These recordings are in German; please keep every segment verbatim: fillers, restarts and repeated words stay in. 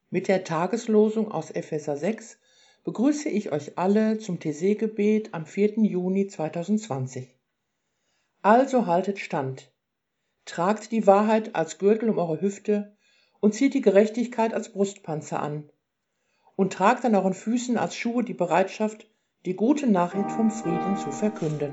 Mit der Tageslosung aus Epheser sechs begrüße ich euch alle zum T C-Gebet am vierten Juni zweitausendzwanzig. Also haltet stand, tragt die Wahrheit als Gürtel um eure Hüfte und zieht die Gerechtigkeit als Brustpanzer an und tragt an euren Füßen als Schuhe die Bereitschaft, die gute Nachricht vom Frieden zu verkünden.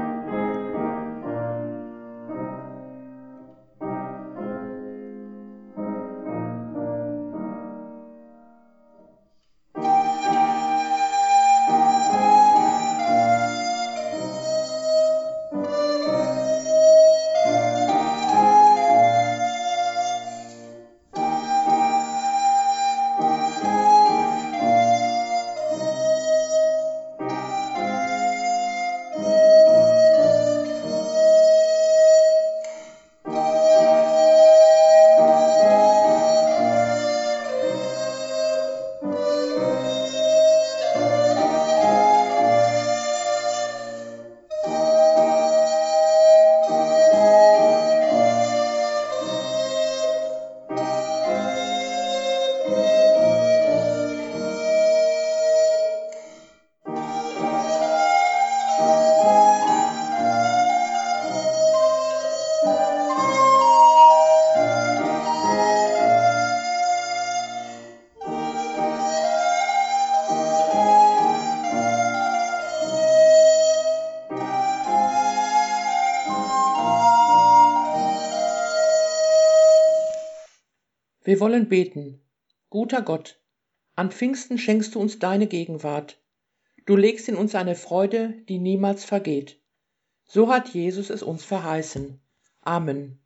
Wir wollen beten. Guter Gott, an Pfingsten schenkst du uns deine Gegenwart. Du legst in uns eine Freude, die niemals vergeht. So hat Jesus es uns verheißen. Amen.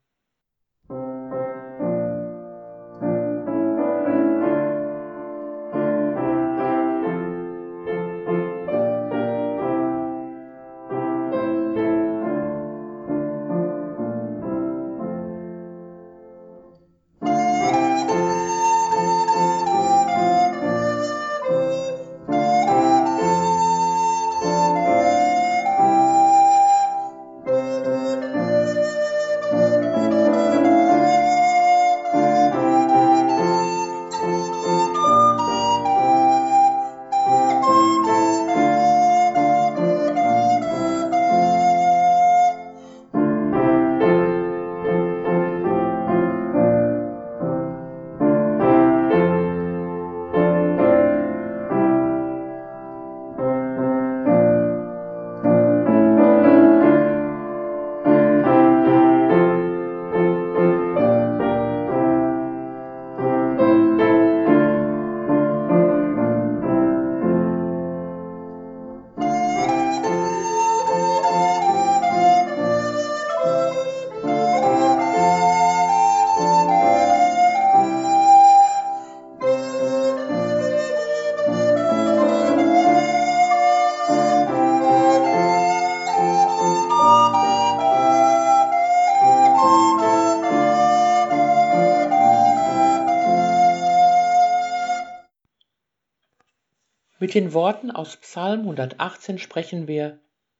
Mit den Worten aus Psalm hundertachtzehn sprechen wir: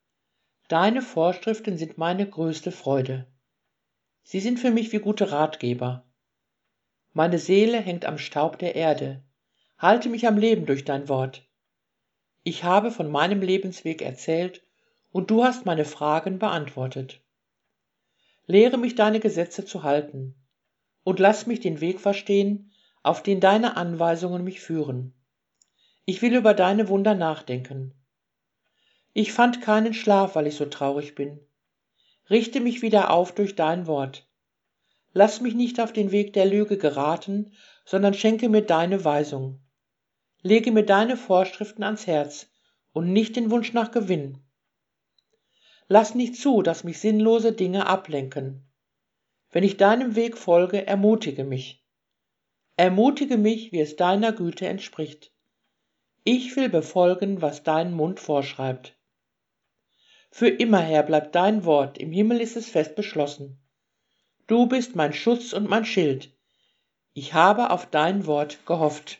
Deine Vorschriften sind meine größte Freude. Sie sind für mich wie gute Ratgeber. Meine Seele hängt am Staub der Erde. Halte mich am Leben durch dein Wort. Ich habe von meinem Lebensweg erzählt und du hast meine Fragen beantwortet. Lehre mich deine Gesetze zu halten und lass mich den Weg verstehen, auf den deine Anweisungen mich führen. Ich will über deine Wunder nachdenken. Ich fand keinen Schlaf, weil ich so traurig bin. Richte mich wieder auf durch dein Wort. Lass mich nicht auf den Weg der Lüge geraten, sondern schenke mir deine Weisung. Lege mir deine Vorschriften ans Herz und nicht den Wunsch nach Gewinn. Lass nicht zu, dass mich sinnlose Dinge ablenken. Wenn ich deinem Weg folge, ermutige mich. Ermutige mich, wie es deiner Güte entspricht. Ich will befolgen, was dein Mund vorschreibt. Für immer, Herr, bleibt dein Wort, im Himmel ist es fest beschlossen. Du bist mein Schutz und mein Schild. Ich habe auf dein Wort gehofft.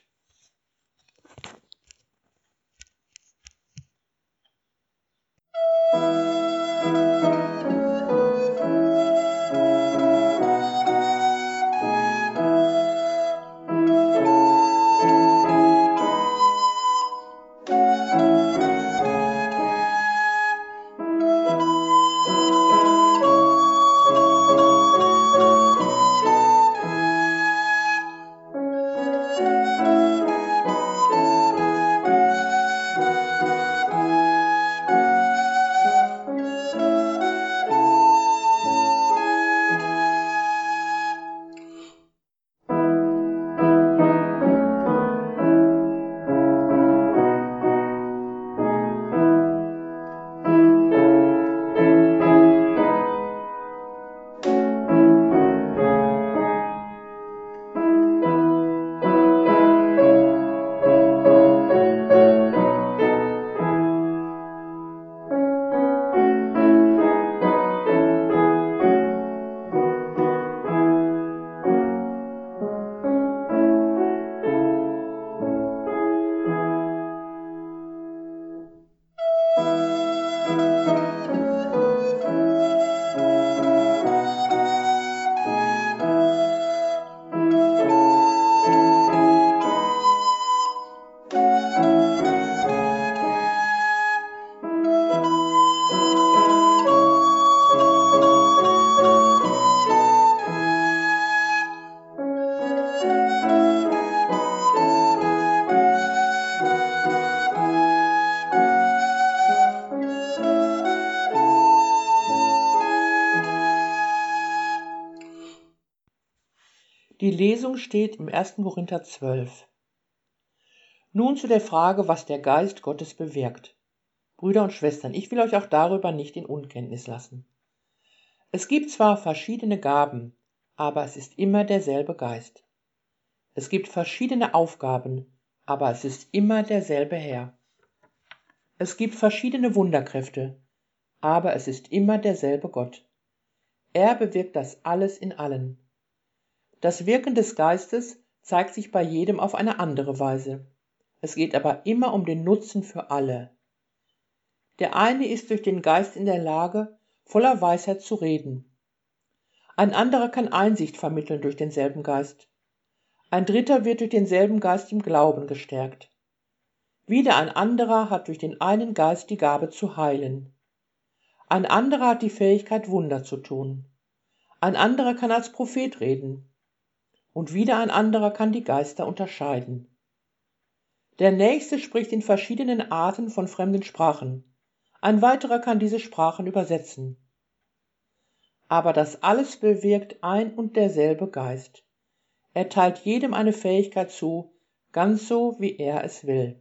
Die Lesung steht im ersten Korinther zwölf. Nun zu der Frage, was der Geist Gottes bewirkt. Brüder und Schwestern, ich will euch auch darüber nicht in Unkenntnis lassen. Es gibt zwar verschiedene Gaben, aber es ist immer derselbe Geist. Es gibt verschiedene Aufgaben, aber es ist immer derselbe Herr. Es gibt verschiedene Wunderkräfte, aber es ist immer derselbe Gott. Er bewirkt das alles in allen. Das Wirken des Geistes zeigt sich bei jedem auf eine andere Weise. Es geht aber immer um den Nutzen für alle. Der eine ist durch den Geist in der Lage, voller Weisheit zu reden. Ein anderer kann Einsicht vermitteln durch denselben Geist. Ein dritter wird durch denselben Geist im Glauben gestärkt. Wieder ein anderer hat durch den einen Geist die Gabe zu heilen. Ein anderer hat die Fähigkeit, Wunder zu tun. Ein anderer kann als Prophet reden. Und wieder ein anderer kann die Geister unterscheiden. Der nächste spricht in verschiedenen Arten von fremden Sprachen. Ein weiterer kann diese Sprachen übersetzen. Aber das alles bewirkt ein und derselbe Geist. Er teilt jedem eine Fähigkeit zu, ganz so, wie er es will.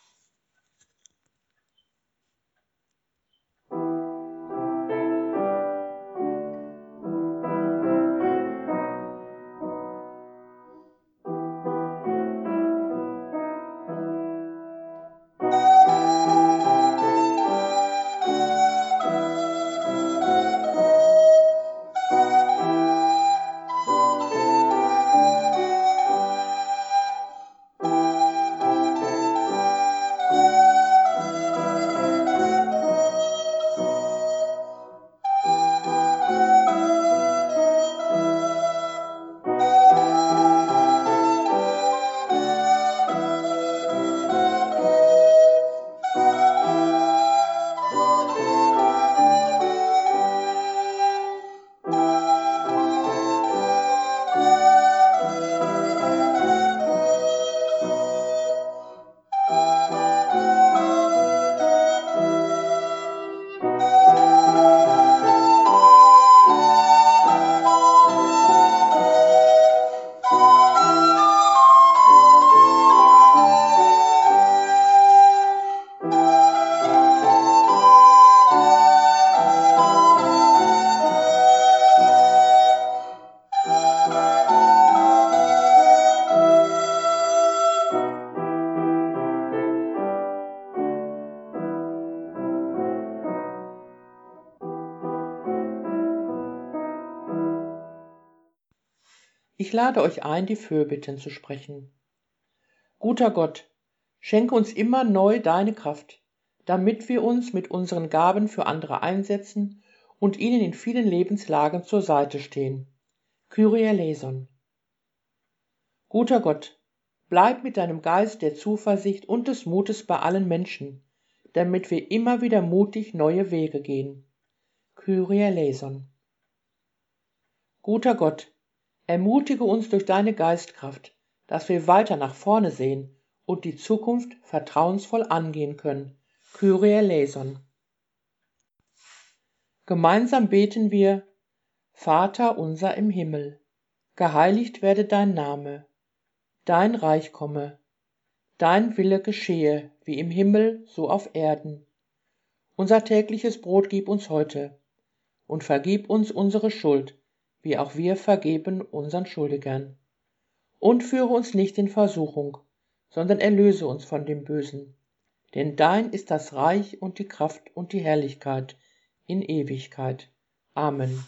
Ich lade euch ein, die Fürbitten zu sprechen. Guter Gott, schenke uns immer neu deine Kraft, damit wir uns mit unseren Gaben für andere einsetzen und ihnen in vielen Lebenslagen zur Seite stehen. Kyrie eleison. Guter Gott, bleib mit deinem Geist der Zuversicht und des Mutes bei allen Menschen, damit wir immer wieder mutig neue Wege gehen. Kyrie eleison. Guter Gott, ermutige uns durch deine Geistkraft, dass wir weiter nach vorne sehen und die Zukunft vertrauensvoll angehen können. Kyrie eleison. Gemeinsam beten wir: Vater unser im Himmel, geheiligt werde dein Name, dein Reich komme, dein Wille geschehe, wie im Himmel, so auf Erden. Unser tägliches Brot gib uns heute und vergib uns unsere Schuld, wie auch wir vergeben unseren Schuldigern. Und führe uns nicht in Versuchung, sondern erlöse uns von dem Bösen. Denn dein ist das Reich und die Kraft und die Herrlichkeit in Ewigkeit. Amen.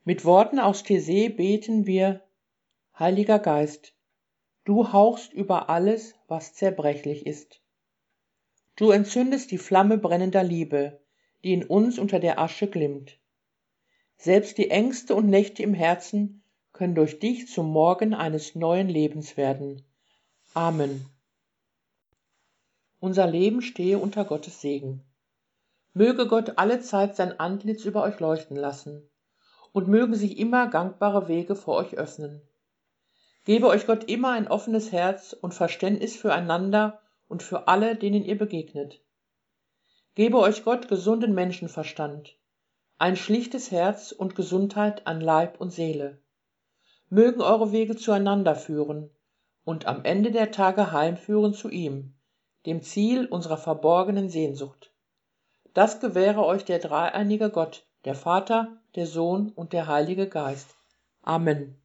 Mit Worten aus Thesee beten wir: Heiliger Geist, du hauchst über alles, was zerbrechlich ist. Du entzündest die Flamme brennender Liebe, die in uns unter der Asche glimmt. Selbst die Ängste und Nächte im Herzen können durch dich zum Morgen eines neuen Lebens werden. Amen. Unser Leben stehe unter Gottes Segen. Möge Gott allezeit sein Antlitz über euch leuchten lassen und mögen sich immer gangbare Wege vor euch öffnen. Gebe euch Gott immer ein offenes Herz und Verständnis füreinander und für alle, denen ihr begegnet. Gebe euch Gott gesunden Menschenverstand, ein schlichtes Herz und Gesundheit an Leib und Seele. Mögen eure Wege zueinander führen und am Ende der Tage heimführen zu ihm, dem Ziel unserer verborgenen Sehnsucht. Das gewähre euch der dreieinige Gott, der Vater, der Sohn und der Heilige Geist. Amen.